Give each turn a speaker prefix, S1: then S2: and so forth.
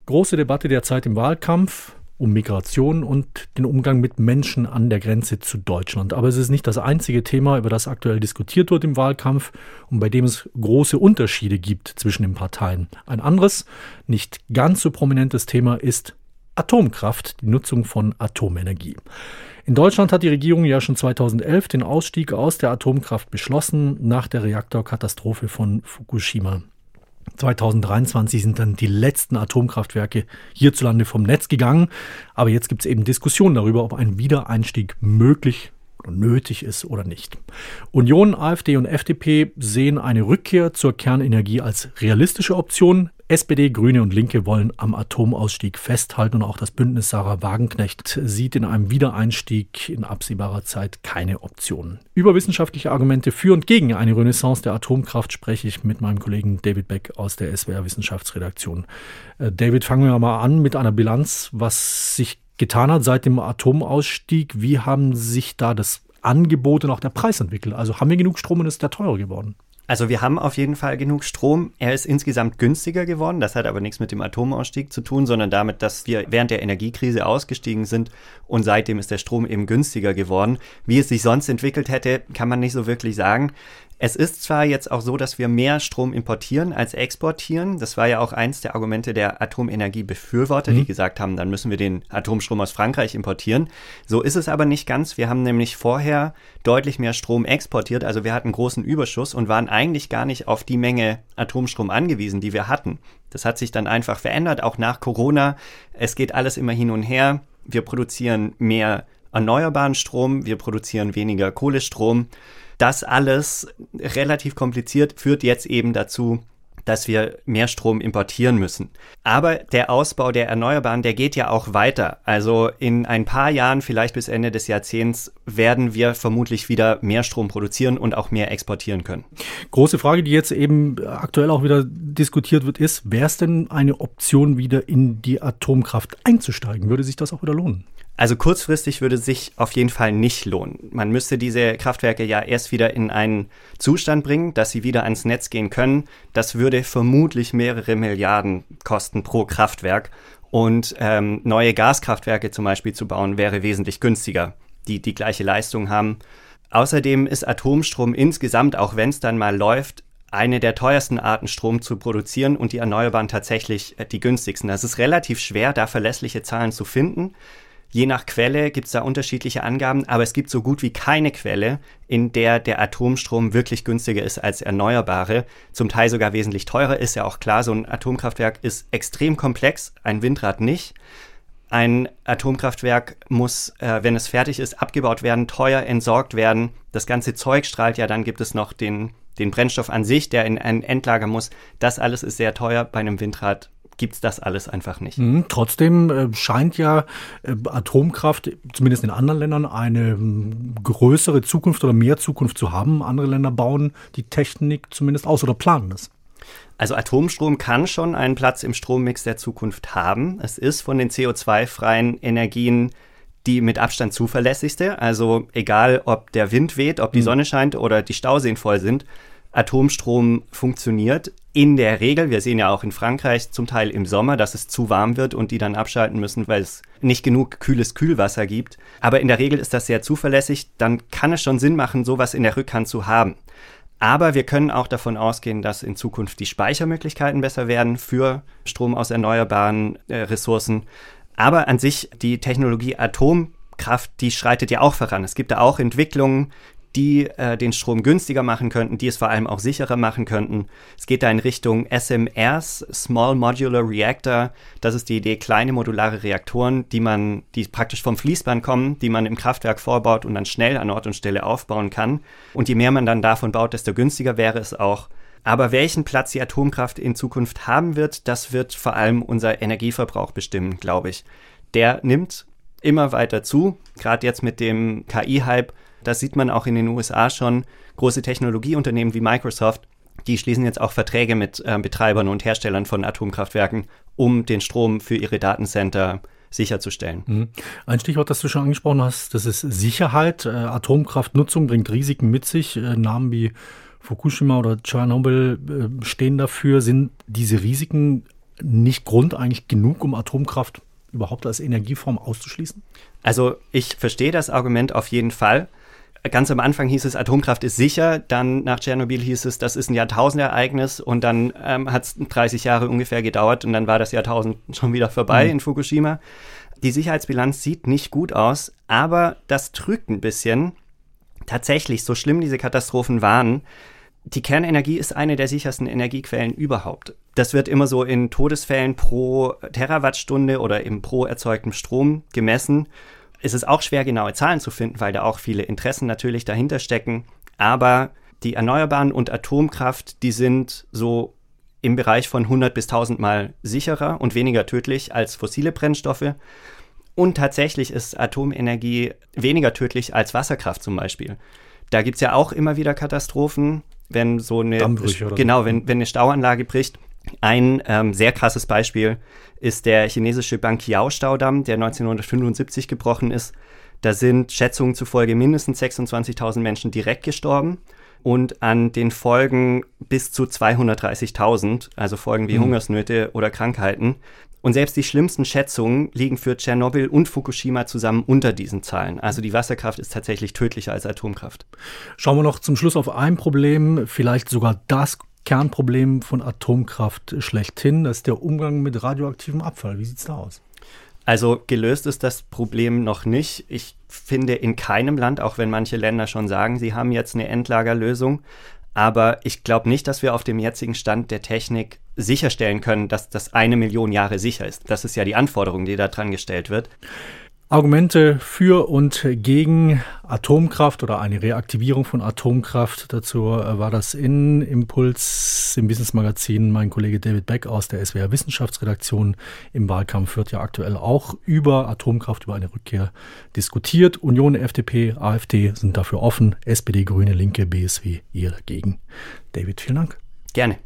S1: Große Debatte derzeit im Wahlkampf um Migration und den Umgang mit Menschen an der Grenze zu Deutschland. Aber es ist nicht das einzige Thema, über das aktuell diskutiert wird im Wahlkampf und bei dem es große Unterschiede gibt zwischen den Parteien. Ein anderes, nicht ganz so prominentes Thema ist Atomkraft, die Nutzung von Atomenergie. In Deutschland hat die Regierung ja schon 2011 den Ausstieg aus der Atomkraft beschlossen, nach der Reaktorkatastrophe von Fukushima. 2023 sind dann die letzten Atomkraftwerke hierzulande vom Netz gegangen. Aber jetzt gibt es eben Diskussionen darüber, ob ein Wiedereinstieg möglich oder nötig ist oder nicht. Union, AfD und FDP sehen eine Rückkehr zur Kernenergie als realistische Option. SPD, Grüne und Linke wollen am Atomausstieg festhalten und auch das Bündnis Sarah Wagenknecht sieht in einem Wiedereinstieg in absehbarer Zeit keine Option. Über wissenschaftliche Argumente für und gegen eine Renaissance der Atomkraft spreche ich mit meinem Kollegen David Beck aus der SWR Wissenschaftsredaktion. David, fangen wir mal an mit einer Bilanz, was sich getan hat seit dem Atomausstieg. Wie haben sich da das Angebot und auch der Preis entwickelt? Also haben wir genug Strom und ist der teurer geworden?
S2: Also wir haben auf jeden Fall genug Strom. Er ist insgesamt günstiger geworden. Das hat aber nichts mit dem Atomausstieg zu tun, sondern damit, dass wir während der Energiekrise ausgestiegen sind und seitdem ist der Strom eben günstiger geworden. Wie es sich sonst entwickelt hätte, kann man nicht so wirklich sagen. Es ist zwar jetzt auch so, dass wir mehr Strom importieren als exportieren. Das war ja auch eins der Argumente der Atomenergiebefürworter, die gesagt haben, dann müssen wir den Atomstrom aus Frankreich importieren. So ist es aber nicht ganz. Wir haben nämlich vorher deutlich mehr Strom exportiert. Also wir hatten großen Überschuss und waren eigentlich gar nicht auf die Menge Atomstrom angewiesen, die wir hatten. Das hat sich dann einfach verändert, auch nach Corona. Es geht alles immer hin und her. Wir produzieren mehr erneuerbaren Strom, wir produzieren weniger Kohlestrom. Das alles relativ kompliziert führt jetzt eben dazu, dass wir mehr Strom importieren müssen. Aber der Ausbau der Erneuerbaren, der geht ja auch weiter. Also in ein paar Jahren, vielleicht bis Ende des Jahrzehnts, werden wir vermutlich wieder mehr Strom produzieren und auch mehr exportieren können.
S1: Große Frage, die jetzt eben aktuell auch wieder diskutiert wird, ist, wäre es denn eine Option, wieder in die Atomkraft einzusteigen? Würde sich das auch wieder lohnen?
S2: Also kurzfristig würde es sich auf jeden Fall nicht lohnen. Man müsste diese Kraftwerke ja erst wieder in einen Zustand bringen, dass sie wieder ans Netz gehen können. Das würde vermutlich mehrere Milliarden kosten pro Kraftwerk. Und neue Gaskraftwerke zum Beispiel zu bauen, wäre wesentlich günstiger, die die gleiche Leistung haben. Außerdem ist Atomstrom insgesamt, auch wenn es dann mal läuft, eine der teuersten Arten, Strom zu produzieren und die Erneuerbaren tatsächlich die günstigsten. Es ist relativ schwer, da verlässliche Zahlen zu finden. Je nach Quelle gibt es da unterschiedliche Angaben, aber es gibt so gut wie keine Quelle, in der der Atomstrom wirklich günstiger ist als Erneuerbare, zum Teil sogar wesentlich teurer. Ist ja auch klar, so ein Atomkraftwerk ist extrem komplex, ein Windrad nicht. Ein Atomkraftwerk muss, wenn es fertig ist, abgebaut werden, teuer entsorgt werden. Das ganze Zeug strahlt ja, dann gibt es noch den Brennstoff an sich, der in ein Endlager muss. Das alles ist sehr teuer. Bei einem Windrad gibt es das alles einfach nicht.
S1: Trotzdem scheint ja Atomkraft, zumindest in anderen Ländern, eine größere Zukunft oder mehr Zukunft zu haben. Andere Länder bauen die Technik zumindest aus oder planen das.
S2: Also Atomstrom kann schon einen Platz im Strommix der Zukunft haben. Es ist von den CO2-freien Energien die mit Abstand zuverlässigste. Also egal, ob der Wind weht, ob die Sonne scheint oder die Stauseen voll sind, Atomstrom funktioniert in der Regel. Wir sehen ja auch in Frankreich zum Teil im Sommer, dass es zu warm wird und die dann abschalten müssen, weil es nicht genug kühles Kühlwasser gibt. Aber in der Regel ist das sehr zuverlässig. Dann kann es schon Sinn machen, sowas in der Rückhand zu haben. Aber wir können auch davon ausgehen, dass in Zukunft die Speichermöglichkeiten besser werden für Strom aus erneuerbaren Ressourcen. Aber an sich, die Technologie Atomkraft, die schreitet ja auch voran. Es gibt da auch Entwicklungen, die den Strom günstiger machen könnten, die es vor allem auch sicherer machen könnten. Es geht da in Richtung SMRs, Small Modular Reactor. Das ist die Idee, kleine modulare Reaktoren, die praktisch vom Fließband kommen, die man im Kraftwerk vorbaut und dann schnell an Ort und Stelle aufbauen kann. Und je mehr man dann davon baut, desto günstiger wäre es auch. Aber welchen Platz die Atomkraft in Zukunft haben wird, das wird vor allem unser Energieverbrauch bestimmen, glaube ich. Der nimmt immer weiter zu, gerade jetzt mit dem KI-Hype. Das sieht man auch in den USA schon. Große Technologieunternehmen wie Microsoft, die schließen jetzt auch Verträge mit Betreibern und Herstellern von Atomkraftwerken, um den Strom für ihre Datencenter sicherzustellen.
S1: Ein Stichwort, das du schon angesprochen hast, das ist Sicherheit. Atomkraftnutzung bringt Risiken mit sich. Namen wie Fukushima oder Tschernobyl stehen dafür. Sind diese Risiken nicht Grund eigentlich genug, um Atomkraft überhaupt als Energieform auszuschließen?
S2: Also ich verstehe das Argument auf jeden Fall. Ganz am Anfang hieß es, Atomkraft ist sicher, dann nach Tschernobyl hieß es, das ist ein Jahrtausendereignis und dann hat es 30 Jahre ungefähr gedauert und dann war das Jahrtausend schon wieder vorbei in Fukushima. Die Sicherheitsbilanz sieht nicht gut aus, aber das trügt ein bisschen. Tatsächlich, so schlimm diese Katastrophen waren, die Kernenergie ist eine der sichersten Energiequellen überhaupt. Das wird immer so in Todesfällen pro Terawattstunde oder eben pro erzeugtem Strom gemessen. Es ist auch schwer, genaue Zahlen zu finden, weil da auch viele Interessen natürlich dahinter stecken. Aber die Erneuerbaren und Atomkraft, die sind so im Bereich von 100 bis 1000 Mal sicherer und weniger tödlich als fossile Brennstoffe. Und tatsächlich ist Atomenergie weniger tödlich als Wasserkraft zum Beispiel. Da gibt es ja auch immer wieder Katastrophen, wenn so eine, wenn eine Stauanlage bricht. Ein sehr krasses Beispiel ist der chinesische Banqiao-Staudamm, der 1975 gebrochen ist. Da sind Schätzungen zufolge mindestens 26.000 Menschen direkt gestorben und an den Folgen bis zu 230.000, also Folgen wie Hungersnöte oder Krankheiten. Und selbst die schlimmsten Schätzungen liegen für Tschernobyl und Fukushima zusammen unter diesen Zahlen. Also die Wasserkraft ist tatsächlich tödlicher als Atomkraft.
S1: Schauen wir noch zum Schluss auf ein Problem, vielleicht sogar das Kernproblem von Atomkraft schlechthin. Das ist der Umgang mit radioaktivem Abfall. Wie sieht es da aus?
S2: Also gelöst ist das Problem noch nicht. Ich finde in keinem Land, auch wenn manche Länder schon sagen, sie haben jetzt eine Endlagerlösung. Aber ich glaube nicht, dass wir auf dem jetzigen Stand der Technik sicherstellen können, dass das 1 Million Jahre sicher ist. Das ist ja die Anforderung, die da dran gestellt wird.
S1: Argumente für und gegen Atomkraft oder eine Reaktivierung von Atomkraft. Dazu war das in Impuls im Business Magazin. Mein Kollege David Beck aus der SWR Wissenschaftsredaktion im Wahlkampf wird ja aktuell auch über Atomkraft, über eine Rückkehr diskutiert. Union, FDP, AfD sind dafür offen. SPD, Grüne, Linke, BSW eher dagegen. David, vielen Dank.
S2: Gerne.